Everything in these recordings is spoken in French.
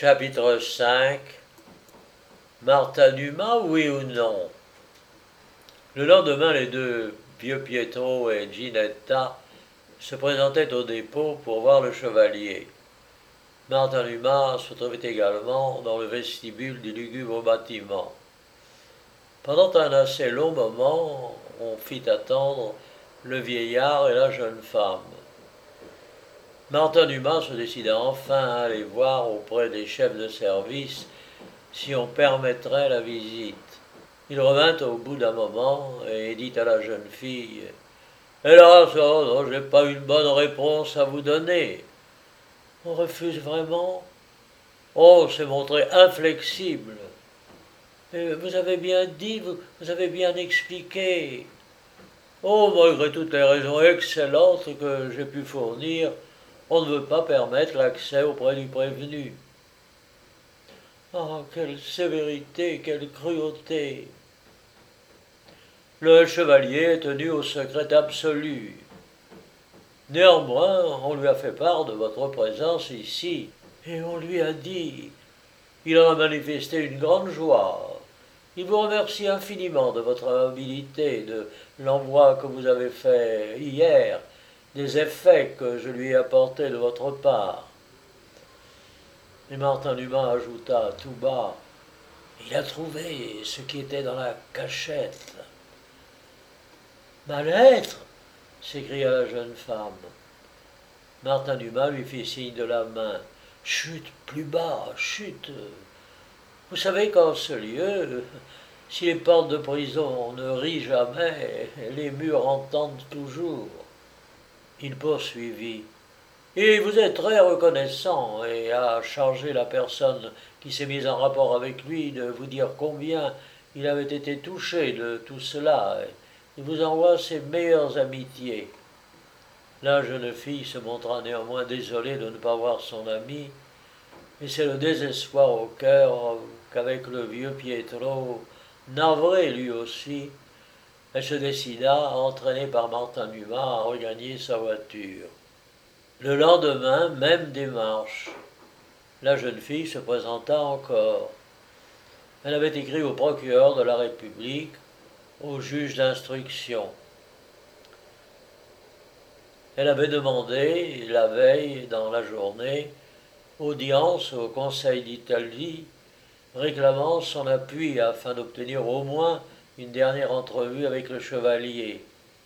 Chapitre 5. Martha Numa, oui ou non? Le lendemain, les deux vieux Pietro et Ginetta se présentaient au dépôt pour voir le chevalier. Martha Numa se trouvait également dans le vestibule du lugubre bâtiment. Pendant un assez long moment, on fit attendre le vieillard et la jeune femme. Martha Numa se décida enfin à aller voir auprès des chefs de service si on permettrait la visite. Il revint au bout d'un moment et dit à la jeune fille « Hélas, j'ai pas une bonne réponse à vous donner. » « On refuse vraiment ?»« Oh, c'est montré inflexible. »« Vous avez bien dit, vous avez bien expliqué. »« Oh, malgré toutes les raisons excellentes que j'ai pu fournir, on ne veut pas permettre l'accès auprès du prévenu. » Ah, quelle sévérité, quelle cruauté! Le chevalier est tenu au secret absolu. Néanmoins, on lui a fait part de votre présence ici, et on lui a dit. Il en a manifesté une grande joie. Il vous remercie infiniment de votre amabilité, de l'envoi que vous avez fait hier, des effets que je lui ai apportés de votre part. Et Martha Numa ajouta tout bas « Il a trouvé ce qui était dans la cachette. » « Ma lettre !» s'écria la jeune femme. Martha Numa lui fit signe de la main. « Chut, plus bas, chut. Vous savez qu'en ce lieu, si les portes de prison ne rient jamais, les murs entendent toujours. » Il poursuivit. « Il vous est très reconnaissant et a chargé la personne qui s'est mise en rapport avec lui de vous dire combien il avait été touché de tout cela. Il vous envoie ses meilleures amitiés. » La jeune fille se montra néanmoins désolée de ne pas voir son amie, et c'est le désespoir au cœur qu'avec le vieux Pietro, navré lui aussi, elle se décida, entraînée par Martha Numa, à regagner sa voiture. Le lendemain, même démarche. La jeune fille se présenta encore. Elle avait écrit au procureur de la République, au juge d'instruction. Elle avait demandé, la veille, dans la journée, audience au Conseil d'Italie, réclamant son appui afin d'obtenir au moins une dernière entrevue avec le chevalier.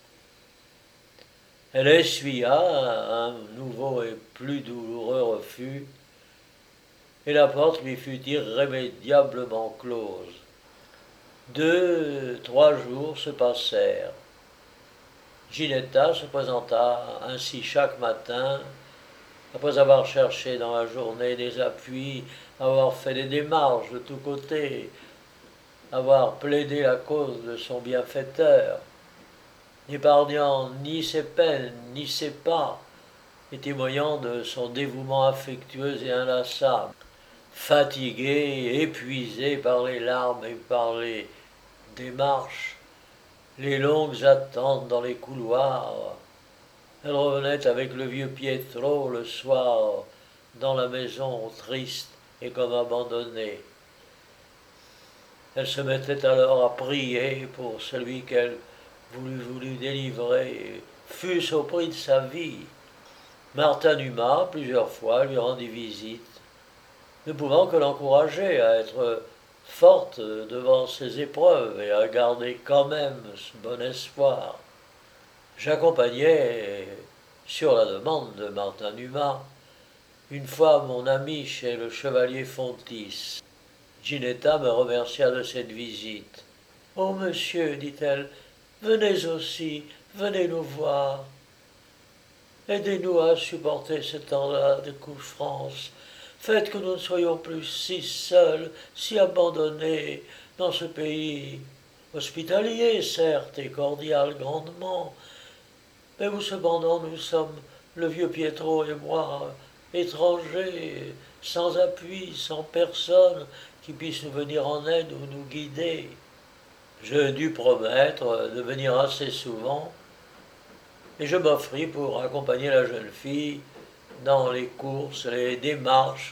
Elle essuya un nouveau et plus douloureux refus, et la porte lui fut irrémédiablement close. 2-3 jours se passèrent. Ginetta se présenta ainsi chaque matin, après avoir cherché dans la journée des appuis, avoir fait des démarches de tous côtés, avoir plaidé la cause de son bienfaiteur, n'épargnant ni ses peines ni ses pas, et témoignant de son dévouement affectueux et inlassable. Fatiguée, épuisée par les larmes et par les démarches, les longues attentes dans les couloirs, elle revenait avec le vieux Pietro le soir dans la maison triste et comme abandonnée. Elle se mettait alors à prier pour celui qu'elle voulut délivrer, fût-ce au prix de sa vie. Martha Numa, plusieurs fois, lui rendit visite, ne pouvant que l'encourager à être forte devant ses épreuves et à garder quand même ce bon espoir. J'accompagnais, sur la demande de Martha Numa, une fois mon ami chez le chevalier Fontis. Ginetta me remercia de cette visite. « Oh, monsieur, dit-elle, venez aussi, venez nous voir. Aidez-nous à supporter ce temps-là de souffrance. Faites que nous ne soyons plus si seuls, si abandonnés dans ce pays hospitalier, certes, et cordial grandement, mais où cependant nous sommes, le vieux Pietro et moi, étrangers, sans appui, sans personne qui puisse nous venir en aide ou nous guider. » Je dus promettre de venir assez souvent, et je m'offris pour accompagner la jeune fille dans les courses, les démarches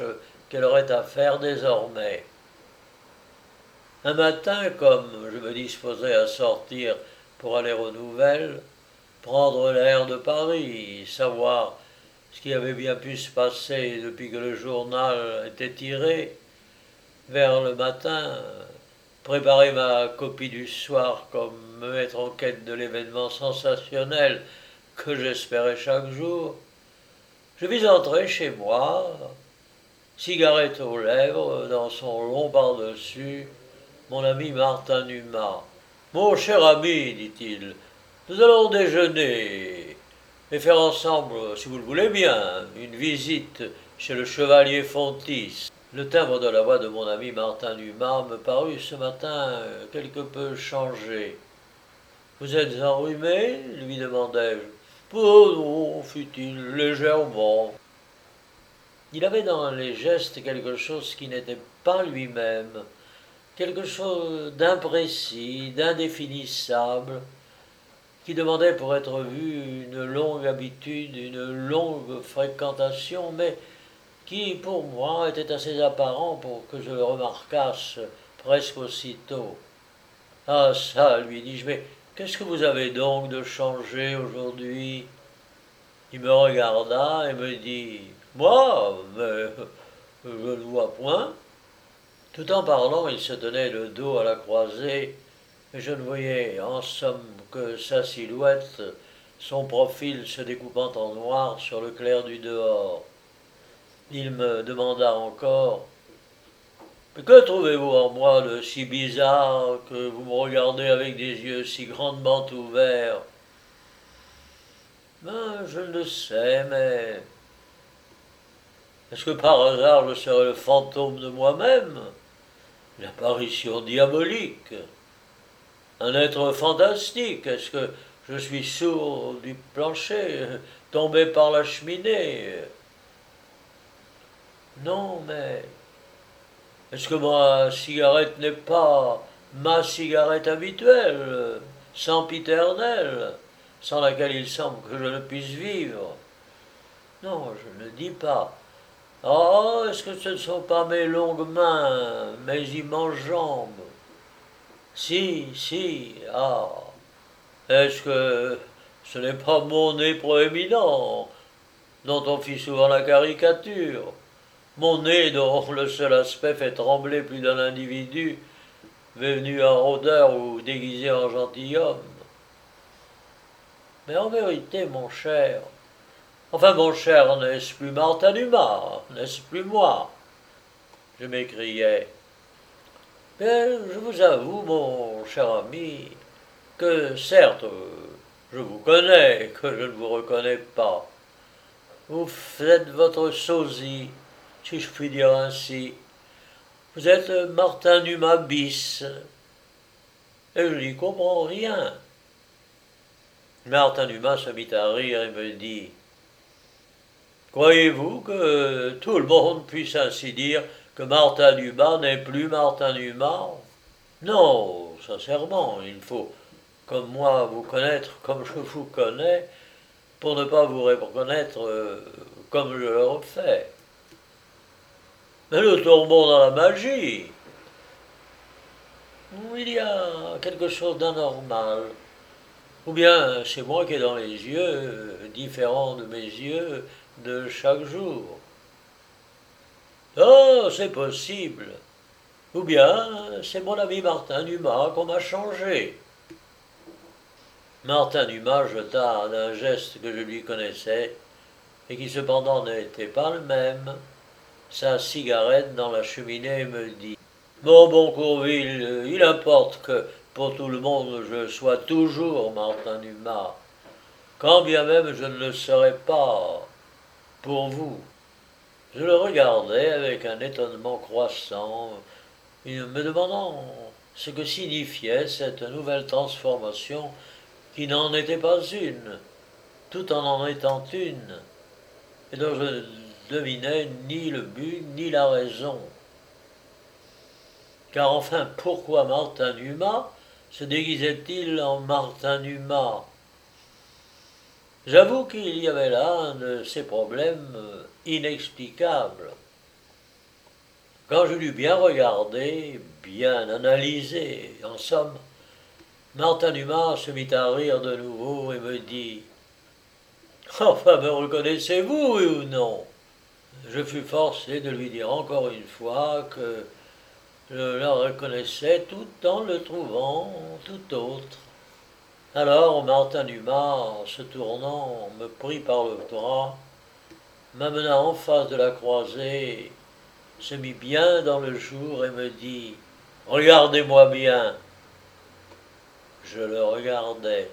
qu'elle aurait à faire désormais. Un matin, comme je me disposais à sortir pour aller aux nouvelles, prendre l'air de Paris, savoir ce qui avait bien pu se passer depuis que le journal était tiré, vers le matin, préparer ma copie du soir comme me mettre en quête de l'événement sensationnel que j'espérais chaque jour, je vis entrer chez moi, cigarette aux lèvres, dans son long par-dessus, mon ami Martin Numa. Mon cher ami, dit-il, nous allons déjeuner et faire ensemble, si vous le voulez bien, une visite chez le chevalier Fontis. Le timbre de la voix de mon ami Martin Numa me parut ce matin quelque peu changé. Vous êtes enrhumé lui demandai-je. Oh non, fit-il, légèrement. Il avait dans les gestes quelque chose qui n'était pas lui-même, quelque chose d'imprécis, d'indéfinissable, qui demandait pour être vu une longue habitude, une longue fréquentation, mais qui, pour moi, était assez apparent pour que je le remarquasse presque aussitôt. Ah ça, lui dis-je, mais qu'est-ce que vous avez donc de changé aujourd'hui? Il me regarda et me dit, moi, mais je ne vois point. Tout en parlant, il se tenait le dos à la croisée, et je ne voyais en somme que sa silhouette, son profil se découpant en noir sur le clair du dehors. Il me demanda encore, mais que trouvez-vous en moi de si bizarre que vous me regardez avec des yeux si grandement ouverts? Ben, je ne le sais, mais est-ce que par hasard je serais le fantôme de moi-même? L'apparition diabolique? Un être fantastique? Est-ce que je suis sourd du plancher, tombé par la cheminée? Non, mais est-ce que ma cigarette n'est pas ma cigarette habituelle, sempiternelle, sans laquelle il semble que je ne puisse vivre? Non, je ne dis pas. Oh, est-ce que ce ne sont pas mes longues mains, mes immenses jambes? Si, si, ah. Est-ce que ce n'est pas mon nez proéminent, dont on fit souvent la caricature? Mon nez dont le seul aspect fait trembler plus d'un individu venu en rôdeur ou déguisé en gentilhomme. Mais en vérité, mon cher, enfin mon cher, n'est-ce plus Martin Dumas, n'est-ce plus moi? Je m'écriai. Bien, je vous avoue, mon cher ami, que certes, je vous connais, que je ne vous reconnais pas. Vous faites votre sosie, si je puis dire ainsi. Vous êtes Martin Dumas bis, et je n'y comprends rien. Martin Dumas se mit à rire et me dit, croyez-vous que tout le monde puisse ainsi dire que Martin Dumas n'est plus Martin Dumas? Non, sincèrement, il faut, comme moi, vous connaître comme je vous connais, pour ne pas vous reconnaître comme je le refais. Mais nous tombons dans la magie. Il y a quelque chose d'anormal. Ou bien c'est moi qui ai dans les yeux, différent de mes yeux de chaque jour. Oh, c'est possible. Ou bien c'est mon ami Martin Dumas qu'on m'a changé. Martin Dumas jeta d'un geste que je lui connaissais, et qui cependant n'était pas le même, sa cigarette dans la cheminée et me dit, mon bon Courville, il importe que pour tout le monde je sois toujours Martin Dumas, quand bien même je ne le serai pas pour vous. Je le regardais avec un étonnement croissant, me demandant ce que signifiait cette nouvelle transformation qui n'en était pas une, tout en étant une, et dont je ne devinais ni le but ni la raison. Car enfin, pourquoi Martin Dumas se déguisait-il en Martin Dumas? J'avoue qu'il y avait là un de ces problèmes inexplicables. Quand je l'eus bien regardé, bien analysé, en somme, Martin Dumas se mit à rire de nouveau et me dit « Enfin, me reconnaissez-vous, oui ou non ?» Je fus forcé de lui dire encore une fois que je la reconnaissais tout en le trouvant tout autre. Alors Martin Dumas, en se tournant, me prit par le bras, m'amena en face de la croisée, se mit bien dans le jour et me dit « Regardez-moi bien !» Je le regardais.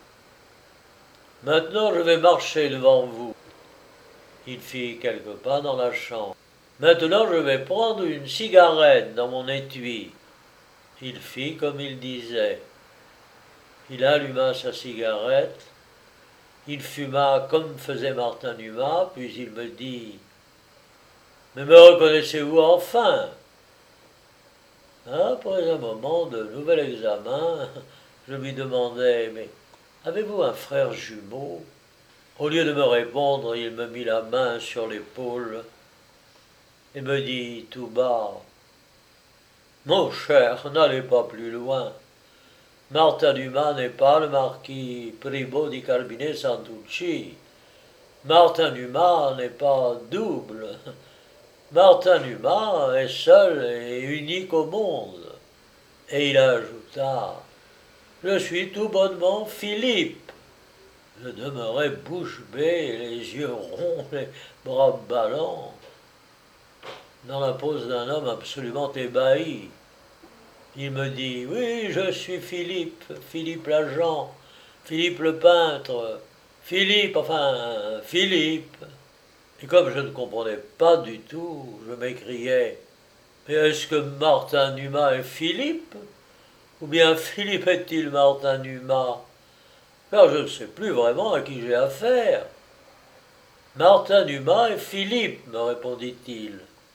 « Maintenant je vais marcher devant vous. » Il fit quelques pas dans la chambre. « Maintenant je vais prendre une cigarette dans mon étui. » Il fit comme il disait. Il alluma sa cigarette. Il fuma comme faisait Martin Dumas, puis il me dit « Mais me reconnaissez-vous enfin ?» Après un moment de nouvel examen, je lui demandai « Mais avez-vous un frère jumeau ?» Au lieu de me répondre, il me mit la main sur l'épaule et me dit tout bas « Mon cher, n'allez pas plus loin. Martin Dumas n'est pas le marquis Pribo di Carbine Santucci. Martin Dumas n'est pas double. Martin Dumas est seul et unique au monde. » Et il ajouta « Je suis tout bonnement Philippe. » Je demeurais bouche bée, les yeux ronds, les bras ballants, dans la pose d'un homme absolument ébahi. Il me dit « Oui, je suis Philippe, Philippe l'agent, Philippe le peintre, Philippe, enfin, Philippe. » Et comme je ne comprenais pas du tout, je m'écriais « Mais est-ce que Martin Dumas est Philippe? Ou bien Philippe est-il Martin Dumas? Car je ne sais plus vraiment à qui j'ai affaire. » « Martin Dumas et Philippe, me répondit-il.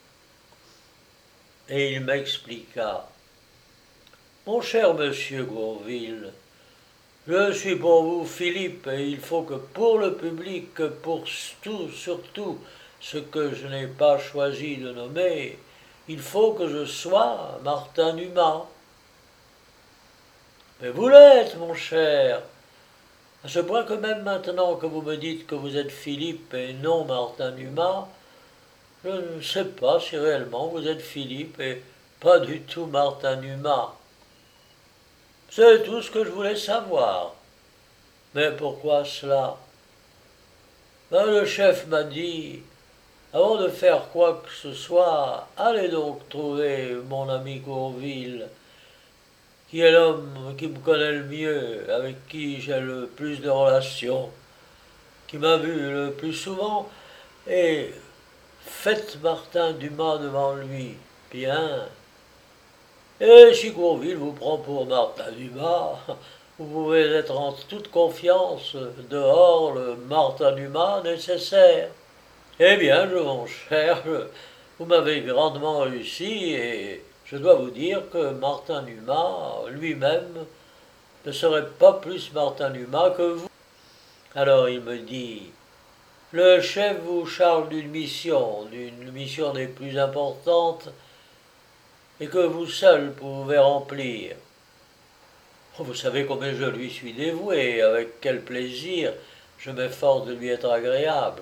Et il m'expliqua. « Mon cher monsieur Gourville, je suis pour vous Philippe, et il faut que pour le public, que pour tout, surtout ce que je n'ai pas choisi de nommer, il faut que je sois Martin Dumas. » « Mais vous l'êtes, mon cher, à ce point que même maintenant que vous me dites que vous êtes Philippe et non Martin Dumas, je ne sais pas si réellement vous êtes Philippe et pas du tout Martin Dumas. C'est tout ce que je voulais savoir. Mais pourquoi cela? Le chef m'a dit, avant de faire quoi que ce soit, allez donc trouver mon ami Gourville, qui est l'homme qui me connaît le mieux, avec qui j'ai le plus de relations, qui m'a vu le plus souvent, et faites Martin Dumas devant lui, bien. Et si Gourville vous prend pour Martin Dumas, vous pouvez être en toute confiance dehors le Martin Dumas nécessaire. Eh bien, mon cher, vous m'avez grandement réussi et je dois vous dire que Martin Dumas lui-même ne serait pas plus Martin Dumas que vous. Alors il me dit, le chef vous charge d'une mission des plus importantes et que vous seul pouvez remplir. Vous savez combien je lui suis dévoué, avec quel plaisir je m'efforce de lui être agréable.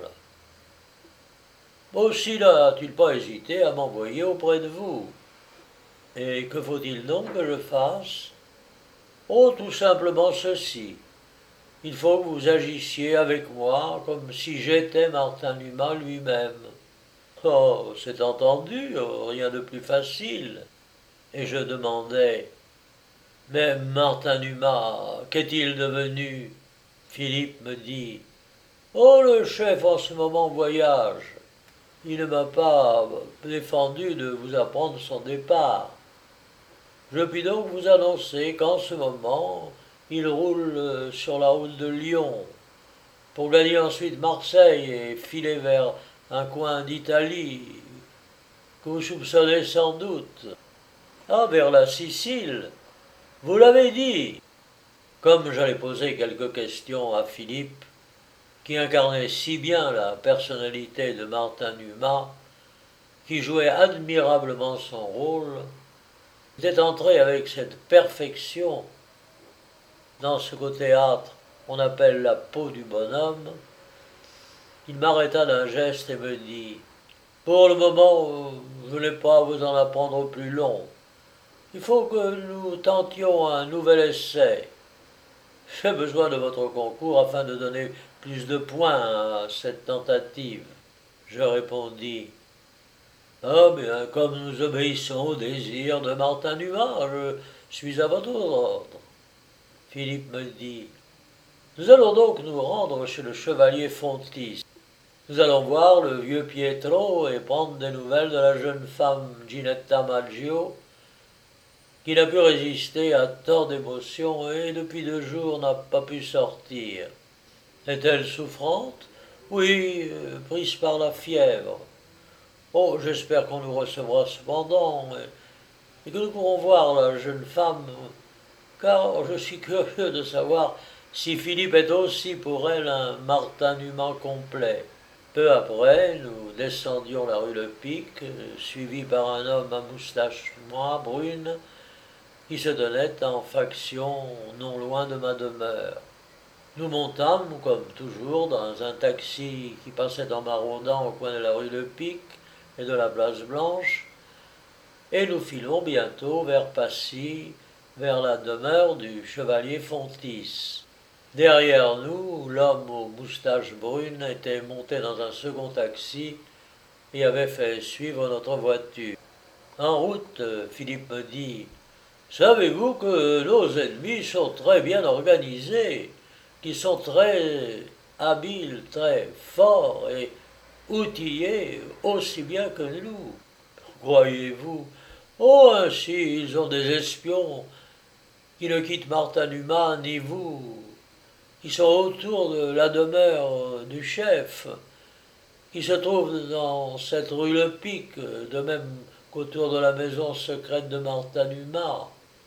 Aussi n'a-t-il pas hésité à m'envoyer auprès de vous. Et que faut-il donc que je fasse? Oh, tout simplement ceci. Il faut que vous agissiez avec moi comme si j'étais Martin Dumas lui-même. Oh, c'est entendu, rien de plus facile. Et je demandais, mais Martin Dumas, qu'est-il devenu? Philippe me dit, oh, le chef en ce moment voyage. Il ne m'a pas défendu de vous apprendre son départ. Je puis donc vous annoncer qu'en ce moment, il roule sur la route de Lyon, pour gagner ensuite Marseille et filer vers un coin d'Italie, que vous soupçonnez sans doute. Ah, vers la Sicile, vous l'avez dit. Comme j'allais poser quelques questions à Philippe, qui incarnait si bien la personnalité de Martin Dumas, qui jouait admirablement son rôle, était entré avec cette perfection dans ce qu'au théâtre on appelle la peau du bonhomme. Il m'arrêta d'un geste et me dit: pour le moment, je n'ai pas à vous en apprendre plus long. Il faut que nous tentions un nouvel essai. J'ai besoin de votre concours afin de donner plus de points à cette tentative. Je répondis: ah bien, comme nous obéissons au désir de Martin Numa, je suis à votre ordre. Philippe me dit: nous allons donc nous rendre chez le chevalier Fontis. Nous allons voir le vieux Pietro et prendre des nouvelles de la jeune femme Ginetta Maggio, qui n'a pu résister à tant d'émotions et depuis 2 jours n'a pas pu sortir. Est-elle souffrante? Oui, prise par la fièvre. Oh, j'espère qu'on nous recevra cependant et que nous pourrons voir la jeune femme, car je suis curieux de savoir si Philippe est aussi pour elle un Martin Numa complet. Peu après, nous descendions la rue Le Pic, suivis par un homme à moustache noire brune, qui se tenait en faction non loin de ma demeure. Nous montâmes, comme toujours, dans un taxi qui passait en maraudant au coin de la rue Le Pic et de la place Blanche, et nous filons bientôt vers Passy, vers la demeure du chevalier Fontis. Derrière nous, l'homme aux moustaches brunes était monté dans un second taxi et avait fait suivre notre voiture. En route, Philippe me dit: savez-vous que nos ennemis sont très bien organisés, qu'ils sont très habiles, très forts et outillés aussi bien que nous? Croyez-vous? Oh, ainsi, ils ont des espions qui ne quittent Martin Numa ni vous. Ils sont autour de la demeure du chef, qui se trouve dans cette rue Le Pic, de même qu'autour de la maison secrète de Martin Numa.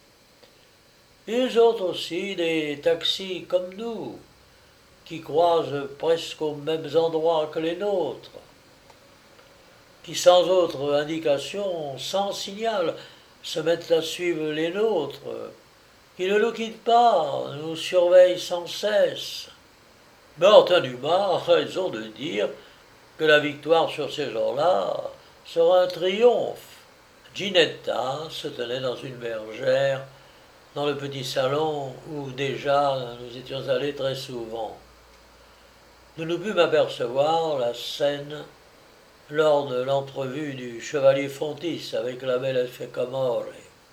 Ils ont aussi des taxis comme nous, qui croisent presque aux mêmes endroits que les nôtres, qui sans autre indication, sans signal, se mettent à suivre les nôtres, qui ne nous quittent pas, nous surveillent sans cesse. Martin Numa a raison de dire que la victoire sur ces gens-là sera un triomphe. Ginetta se tenait dans une bergère, dans le petit salon où déjà nous étions allés très souvent. Nous nous pûmes apercevoir la scène lors de l'entrevue du chevalier Fontis avec la belle Fecamore.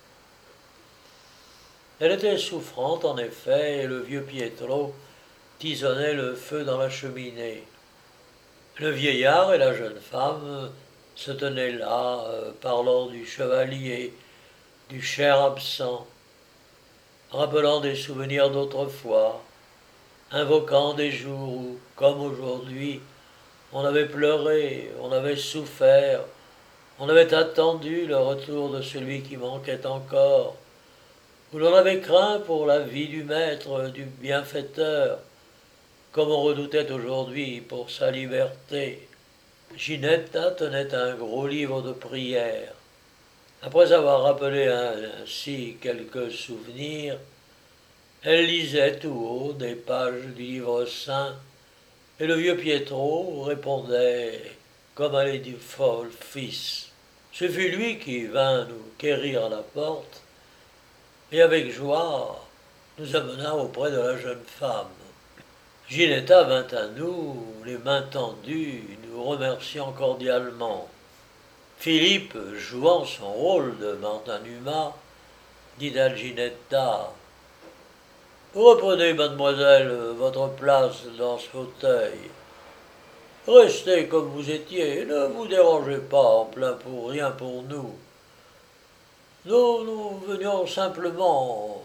Elle était souffrante en effet, et le vieux Pietro tisonnait le feu dans la cheminée. Le vieillard et la jeune femme se tenaient là, parlant du chevalier, du cher absent, rappelant des souvenirs d'autrefois, invoquant des jours où, comme aujourd'hui, on avait pleuré, on avait souffert, on avait attendu le retour de celui qui manquait encore, où l'on avait craint pour la vie du maître, du bienfaiteur, comme on redoutait aujourd'hui pour sa liberté. Ginetta tenait un gros livre de prières. Après avoir rappelé ainsi quelques souvenirs, elle lisait tout haut des pages du livre saint, et le vieux Pietro répondait comme allait du fol fils. Ce fut lui qui vint nous quérir à la porte, et avec joie nous amena auprès de la jeune femme. Ginetta vint à nous, les mains tendues, nous remerciant cordialement. Philippe, jouant son rôle de Martin Numa, dit à Ginetta: reprenez, mademoiselle, votre place dans ce fauteuil. Restez comme vous étiez, ne vous dérangez pas en plein pour rien pour nous. Nous venions simplement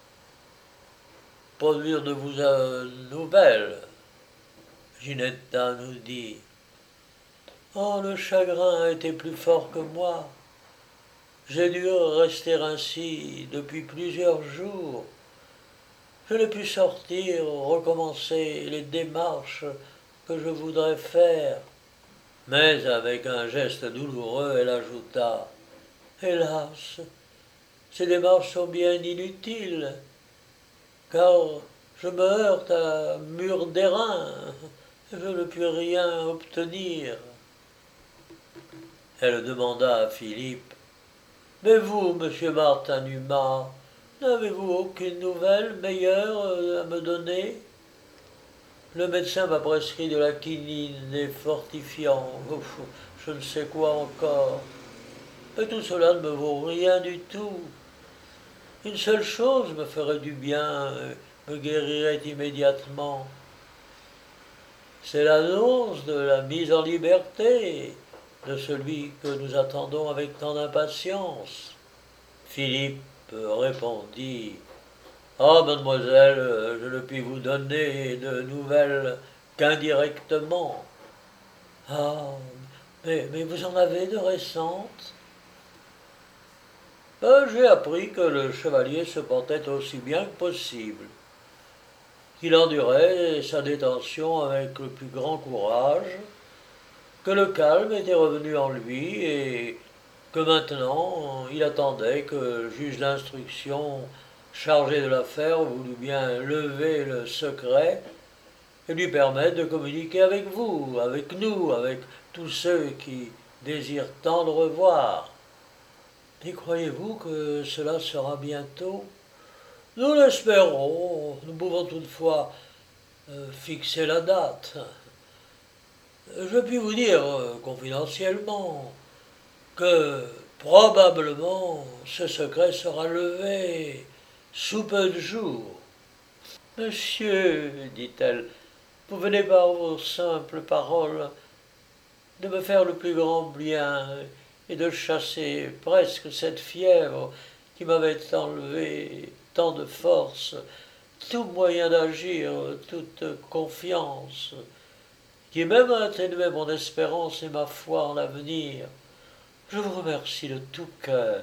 produire de vous nouvelles. Ginetta nous dit: oh, le chagrin a été plus fort que moi. J'ai dû rester ainsi depuis plusieurs jours. Je n'ai pu sortir, recommencer les démarches que je voudrais faire. Mais avec un geste douloureux, elle ajouta: Hélas, ces démarches sont bien inutiles, car je me heurte à un mur d'airain, je ne puis rien obtenir. Elle demanda à Philippe: Mais vous, monsieur Martin Dumas, n'avez-vous aucune nouvelle meilleure à me donner? Le médecin m'a prescrit de la quinine, des fortifiants, je ne sais quoi encore. Et tout cela ne me vaut rien du tout. Une seule chose me ferait du bien, me guérirait immédiatement. C'est l'annonce de la mise en liberté de celui que nous attendons avec tant d'impatience. Philippe répondit: Ah, mademoiselle, je ne puis vous donner de nouvelles qu'indirectement. Ah, mais vous en avez de récentes? J'ai appris que le chevalier se portait aussi bien que possible, qu'il endurait sa détention avec le plus grand courage, que le calme était revenu en lui et que maintenant il attendait que le juge d'instruction chargé de l'affaire voulût bien lever le secret et lui permettre de communiquer avec vous, avec nous, avec tous ceux qui désirent tant le revoir. Et croyez-vous que cela sera bientôt? Nous l'espérons, nous pouvons toutefois fixer la date. Je puis vous dire confidentiellement que probablement ce secret sera levé sous peu de jours. Monsieur, dit-elle, vous venez par vos simples paroles de me faire le plus grand bien et de chasser presque cette fièvre qui m'avait enlevé tant de force, tout moyen d'agir, toute confiance, qui même a atténué mon espérance et ma foi en l'avenir. Je vous remercie de tout cœur.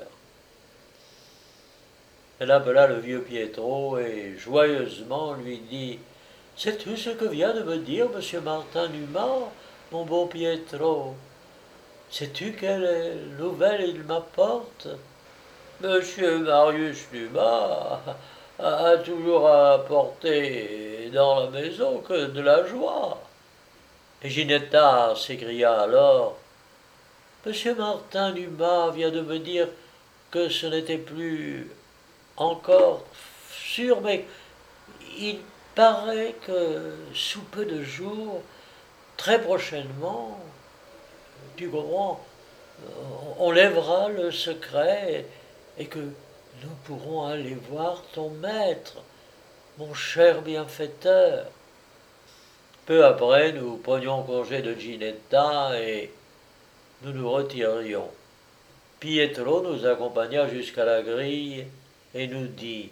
Elle appela le vieux Pietro et joyeusement lui dit: Sais-tu ce que vient de me dire monsieur Martin Dumas, mon bon Pietro? Sais-tu quelle nouvelle il m'apporte? Monsieur Marius Dumas a toujours apporté dans la maison que de la joie. Et Ginetta s'écria alors: Monsieur Martin Dumas vient de me dire que ce n'était plus encore sûr, mais il paraît que sous peu de jours, très prochainement, tu comprends, on lèvera le secret et que nous pourrons aller voir ton maître, mon cher bienfaiteur. Peu après, nous prenions congé de Ginetta et nous nous retirions. Pietro nous accompagna jusqu'à la grille et nous dit: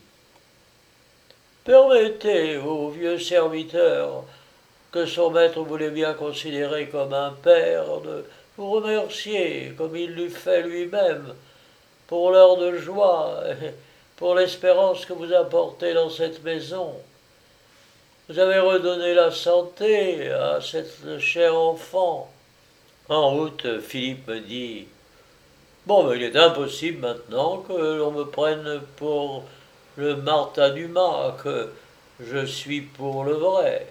Permettez au vieux serviteur, que son maître voulait bien considérer comme un père, de vous remercier comme il l'eût fait lui-même pour l'heure de joie et pour l'espérance que vous apportez dans cette maison. Vous avez redonné la santé à cette chère enfant. En route, Philippe me dit: Bon, mais il est impossible maintenant que l'on me prenne pour le Martin Dumas, que je suis pour le vrai.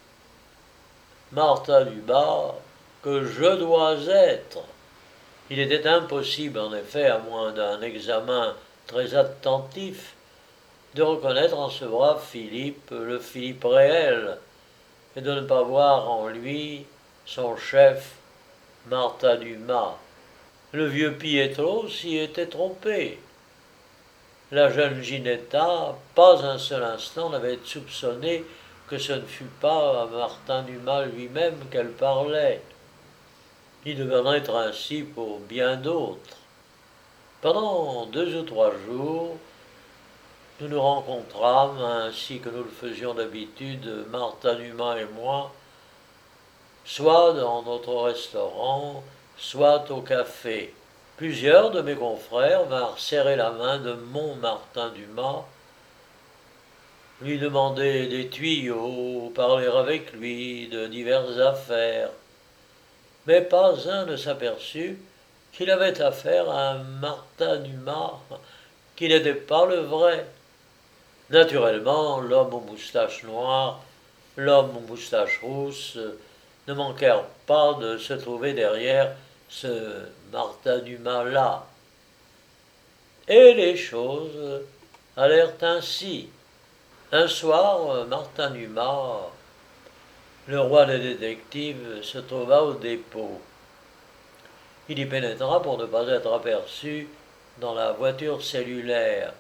Martin Dumas, que je dois être. Il était impossible, en effet, à moins d'un examen très attentif, de reconnaître en ce brave Philippe le Philippe réel, et de ne pas voir en lui son chef, Martin Dumas. Le vieux Pietro s'y était trompé. La jeune Ginetta, pas un seul instant, n'avait soupçonné que ce ne fût pas à Martin Dumas lui-même qu'elle parlait. Il devait en être ainsi pour bien d'autres. Pendant 2 ou 3 jours, nous nous rencontrâmes, ainsi que nous le faisions d'habitude, Martin Dumas et moi, soit dans notre restaurant, soit au café. Plusieurs de mes confrères vinrent serrer la main de mon Martin Dumas, lui demander des tuyaux, parler avec lui de diverses affaires. mais pas un ne s'aperçut qu'il avait affaire à un Martin Numa qui n'était pas le vrai. Naturellement, l'homme aux moustaches noires, l'homme aux moustaches rousses ne manquèrent pas de se trouver derrière ce Martin Numa-là. Et les choses allèrent ainsi. Un soir, Martin Numa, le roi des détectives, se trouva au dépôt. Il y pénétra pour ne pas être aperçu dans la voiture cellulaire.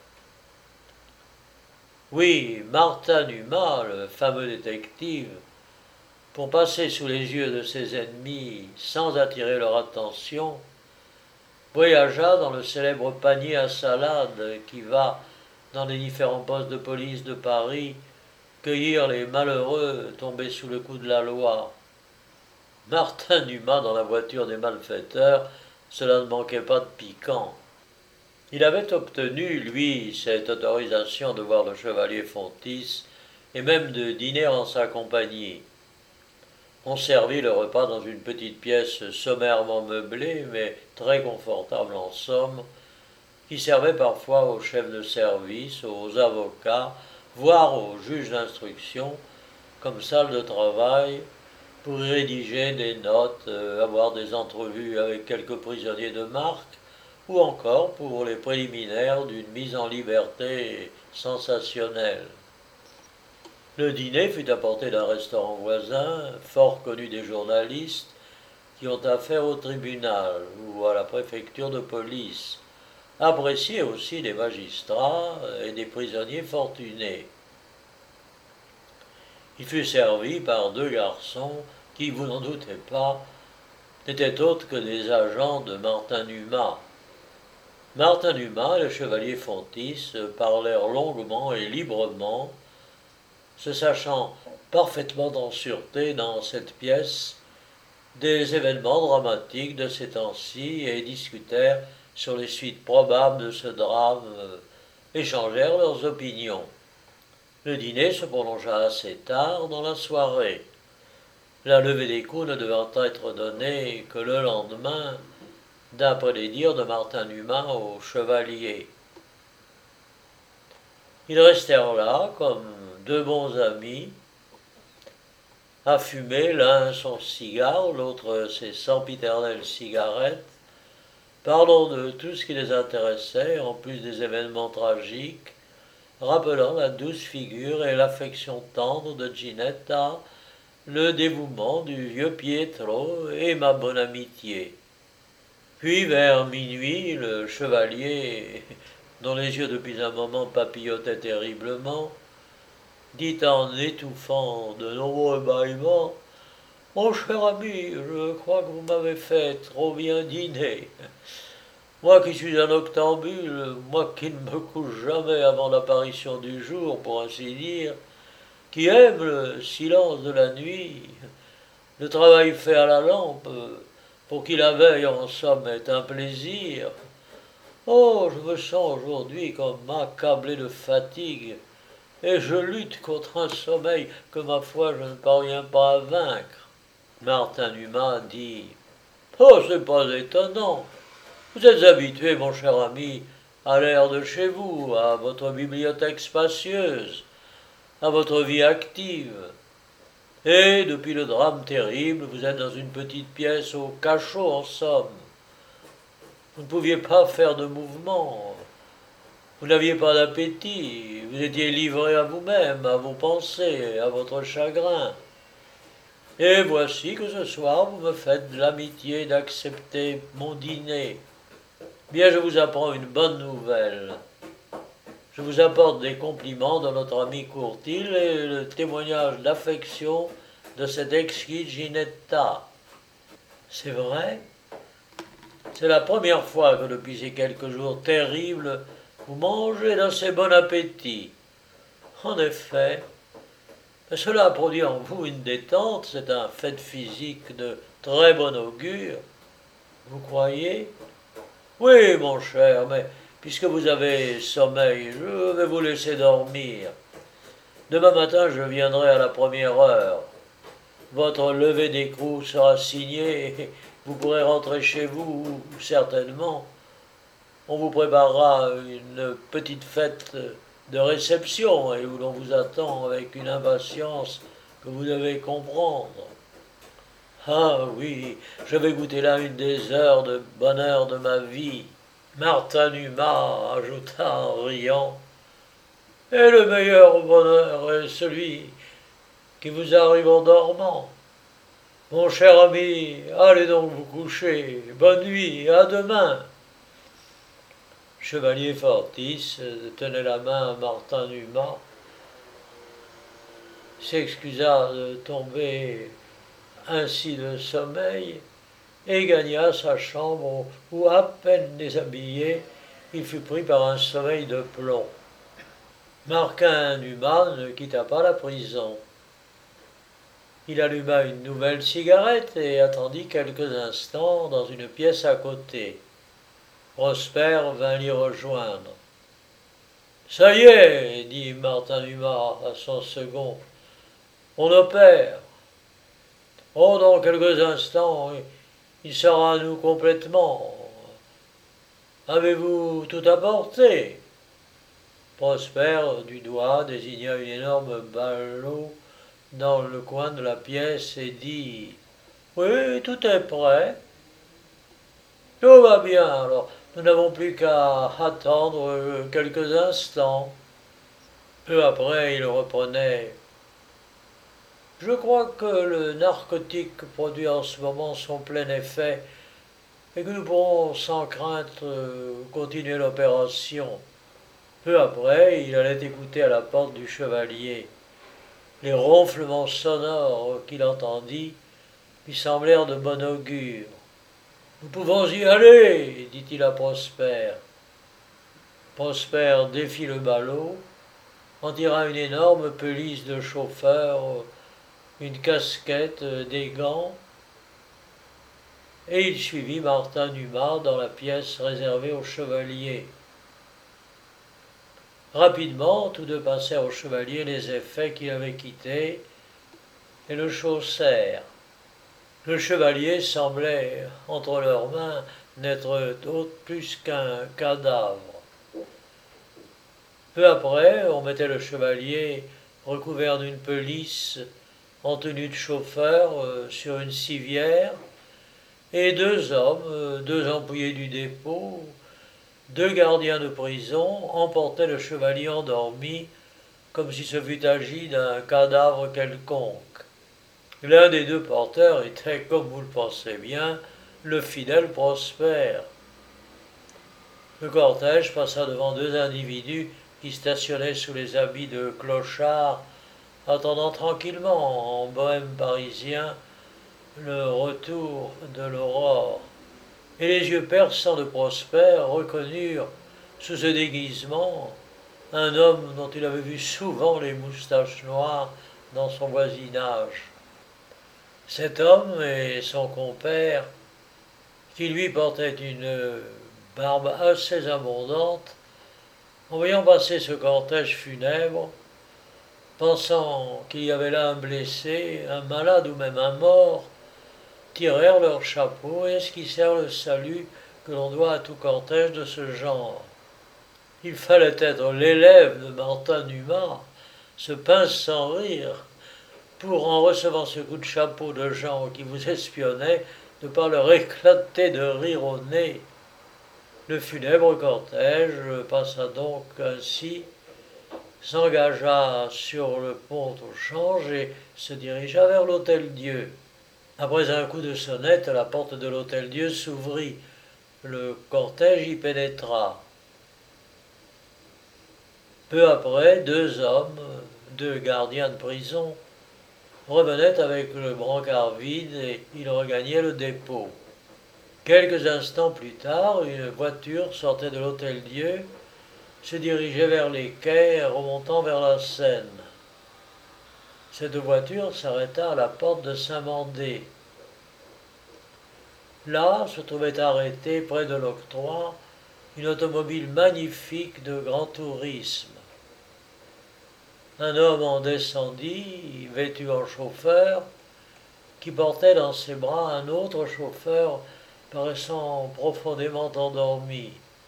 Oui, Martin Numa, le fameux détective, pour passer sous les yeux de ses ennemis sans attirer leur attention, voyagea dans le célèbre panier à salade qui va, dans les différents postes de police de Paris, cueillir les malheureux tombés sous le coup de la loi. Martin Numa dans la voiture des malfaiteurs, cela ne manquait pas de piquant. Il avait obtenu, lui, cette autorisation de voir le chevalier Fontis et même de dîner en sa compagnie. On servit le repas dans une petite pièce sommairement meublée, mais très confortable en somme, qui servait parfois aux chefs de service, aux avocats, voire aux juges d'instruction, comme salle de travail, pour y rédiger des notes, avoir des entrevues avec quelques prisonniers de marque, ou encore pour les préliminaires d'une mise en liberté sensationnelle. Le dîner fut apporté d'un restaurant voisin, fort connu des journalistes, qui ont affaire au tribunal ou à la préfecture de police, apprécié aussi des magistrats et des prisonniers fortunés. Il fut servi par deux garçons qui, vous n'en doutez pas, n'étaient autres que des agents de Martin Numa. Martin Numa et le chevalier Fontis parlèrent longuement et librement, se sachant parfaitement en sûreté dans cette pièce des événements dramatiques de ces temps-ci et discutèrent sur les suites probables de ce drame, échangèrent leurs opinions. Le dîner se prolongea assez tard dans la soirée. La levée des coups ne devant être donnée que le lendemain, d'après les dires de Martin Numa au chevalier. Ils restèrent là comme deux bons amis, à fumer l'un son cigare, l'autre ses sempiternelles cigarettes, parlant de tout ce qui les intéressait, en plus des événements tragiques, rappelant la douce figure et l'affection tendre de Ginetta, le dévouement du vieux Pietro et ma bonne amitié. Puis, vers minuit, le chevalier, dont les yeux depuis un moment papillotaient terriblement, dit en étouffant de nombreux bâillements : « Mon cher ami, je crois que vous m'avez fait trop bien dîner. Moi qui suis un octambule, moi qui ne me couche jamais avant l'apparition du jour, pour ainsi dire, qui aime le silence de la nuit, le travail fait à la lampe, pour qui la veille en somme est un plaisir. Oh, je me sens aujourd'hui comme accablé de fatigue, et je lutte contre un sommeil que ma foi je ne parviens pas à vaincre. » Martin Numa dit : « Oh, c'est pas étonnant. Vous êtes habitué, mon cher ami, à l'air de chez vous, à votre bibliothèque spacieuse, à votre vie active. Et depuis le drame terrible, vous êtes dans une petite pièce au cachot, en somme. Vous ne pouviez pas faire de mouvement, vous n'aviez pas d'appétit, vous étiez livré à vous-même, à vos pensées, à votre chagrin. Et voici que ce soir, vous me faites l'amitié d'accepter mon dîner. Bien, je vous apprends une bonne nouvelle. Je vous apporte des compliments de notre ami Courtil et le témoignage d'affection de cette exquise Ginetta. C'est vrai ? C'est la première fois que depuis ces quelques jours terribles, vous mangez d'assez bon appétit. En effet, cela produit en vous une détente, c'est un fait physique de très bon augure. Vous croyez ? Oui, mon cher, mais puisque vous avez sommeil, je vais vous laisser dormir. Demain matin, je viendrai à la première heure. votre levée d'écrou sera signée et vous pourrez rentrer chez vous, certainement. On vous préparera une petite fête de réception et où l'on vous attend avec une impatience que vous devez comprendre. Ah oui, je vais goûter là une des heures de bonheur de ma vie. Martin Numa ajouta en riant. Et le meilleur bonheur est celui qui vous arrive en dormant. Mon cher ami, allez donc vous coucher. Bonne nuit, à demain. Chevalier Fortis tenait la main à Martin Numa, s'excusa de tomber ainsi de sommeil et gagna sa chambre où, à peine déshabillé, il fut pris par un sommeil de plomb. Martin Numa ne quitta pas la prison. Il alluma une nouvelle cigarette et attendit quelques instants dans une pièce à côté. Prosper vint l'y rejoindre. Ça y est, dit Martin Numa à son second, on opère. Oh, dans quelques instants, il sera à nous complètement. Avez-vous tout apporté? Prosper, du doigt, désigna une énorme ballot dans le coin de la pièce et dit « Oui, tout est prêt. Tout va bien, alors nous n'avons plus qu'à attendre quelques instants. » Peu après, il reprenait « Je crois que le narcotique produit en ce moment son plein effet et que nous pourrons sans crainte continuer l'opération. » Peu après, il allait écouter à la porte du chevalier. Les ronflements sonores qu'il entendit lui semblèrent de bon augure. « Nous pouvons y aller, dit-il à Prosper. Prosper défit le ballot, en tira une énorme pelisse de chauffeur, une casquette, des gants, et il suivit Martin Numa dans la pièce réservée aux chevaliers. Rapidement, tous deux passèrent au chevalier les effets qu'il avait quittés et le chaussèrent. Le chevalier semblait, entre leurs mains, n'être autre plus qu'un cadavre. Peu après, on mettait le chevalier, recouvert d'une pelisse, en tenue de chauffeur, sur une civière, et deux hommes, deux employés du dépôt, deux gardiens de prison, emportaient le chevalier endormi, comme si ce fût agi d'un cadavre quelconque. L'un des deux porteurs était, comme vous le pensez bien, le fidèle Prosper. Le cortège passa devant deux individus qui stationnaient sous les habits de clochards, attendant tranquillement, en bohème parisien, le retour de l'aurore. Et les yeux perçants de Prosper reconnurent, sous ce déguisement, un homme dont il avait vu souvent les moustaches noires dans son voisinage. Cet homme et son compère, qui lui portait une barbe assez abondante, en voyant passer ce cortège funèbre, pensant qu'il y avait là un blessé, un malade ou même un mort, tirèrent leurs chapeaux et esquissèrent le salut que l'on doit à tout cortège de ce genre. Il fallait être l'élève de Martin Numa, ce pince sans rire, pour, en recevant ce coup de chapeau de gens qui vous espionnaient, ne pas leur éclater de rire au nez. Le funèbre cortège passa donc ainsi, s'engagea sur le pont au change et se dirigea vers l'Hôtel-Dieu. Après un coup de sonnette, la porte de l'Hôtel-Dieu s'ouvrit. Le cortège y pénétra. Peu après, deux hommes, deux gardiens de prison, revenaient avec le brancard vide et ils regagnaient le dépôt. Quelques instants plus tard, une voiture sortait de l'Hôtel-Dieu, se dirigeait vers les quais remontant vers la Seine. Cette voiture s'arrêta à la porte de Saint-Mandé. Là se trouvait arrêtée près de l'octroi une automobile magnifique de grand tourisme. Un homme en descendit, vêtu en chauffeur, qui portait dans ses bras un autre chauffeur paraissant profondément endormi.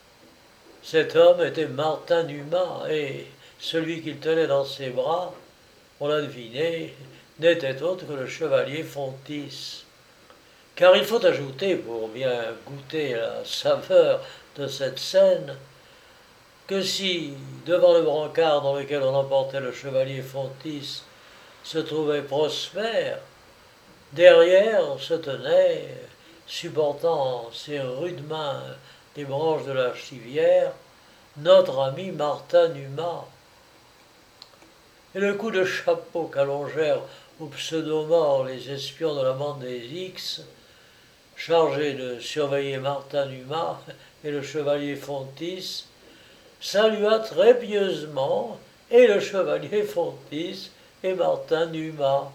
Cet homme était Martin Numa, et celui qu'il tenait dans ses bras, on l'a deviné, n'était autre que le chevalier Fontis. Car il faut ajouter, pour bien goûter la saveur de cette scène, que si, devant le brancard dans lequel on emportait le chevalier Fontis, se trouvait Prosper, derrière se tenait, supportant ses rudes mains des branches de la civière, notre ami Martin Numa. Et le coup de chapeau qu'allongèrent au pseudo-mort les espions de la bande des X, chargés de surveiller Martin Numa et le chevalier Fontis, salua très pieusement et le chevalier Fontis et Martin Numa.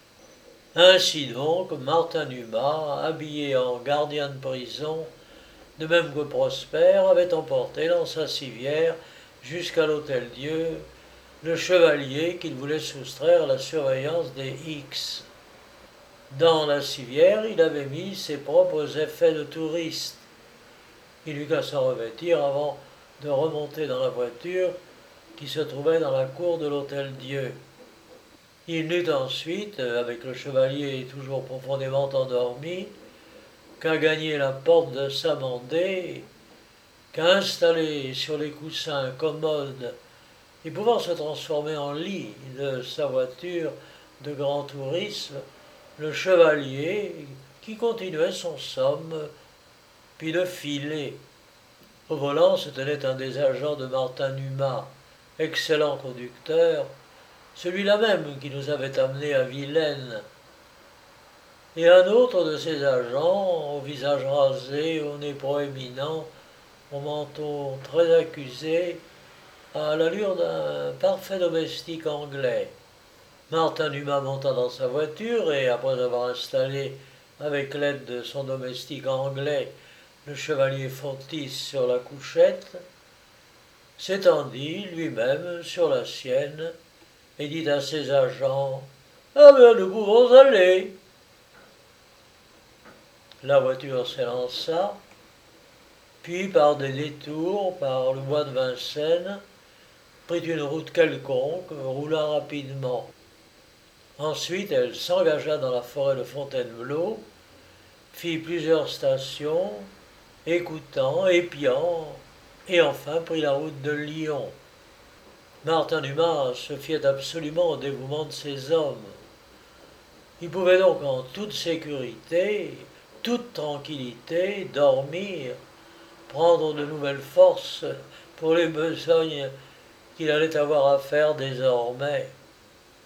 Ainsi donc, Martin Numa, habillé en gardien de prison, de même que Prosper, avait emporté dans sa civière jusqu'à l'Hôtel-Dieu le chevalier qu'il voulait soustraire à la surveillance des X. Dans la civière, il avait mis ses propres effets de touriste. Il n'eut qu'à s'en revêtir avant de remonter dans la voiture qui se trouvait dans la cour de l'Hôtel-Dieu. Il n'eut ensuite, avec le chevalier toujours profondément endormi, qu'à gagner la porte de Samandé, qu'à installer sur les coussins commodes et pouvant se transformer en lit de sa voiture de grand tourisme, le chevalier qui continuait son somme, puis de filer. Au volant se tenait un des agents de Martin Numa, excellent conducteur, celui-là même qui nous avait amenés à Vilaine, et un autre de ses agents, au visage rasé, au nez proéminent, au menton très accusé, à l'allure d'un parfait domestique anglais. Martin Numa monta dans sa voiture et, après avoir installé, avec l'aide de son domestique anglais, le chevalier Fontis sur la couchette, s'étendit lui-même sur la sienne et dit à ses agents « Ah bien, nous pouvons aller !» La voiture s'élança, puis par des détours, par le bois de Vincennes, prit une route quelconque, roula rapidement. Ensuite, elle s'engagea dans la forêt de Fontainebleau, fit plusieurs stations, écoutant, épiant, et enfin prit la route de Lyon. Martin Numa se fiait absolument au dévouement de ses hommes. Il pouvait donc en toute sécurité, toute tranquillité, dormir, prendre de nouvelles forces pour les besognes qu'il allait avoir à faire désormais.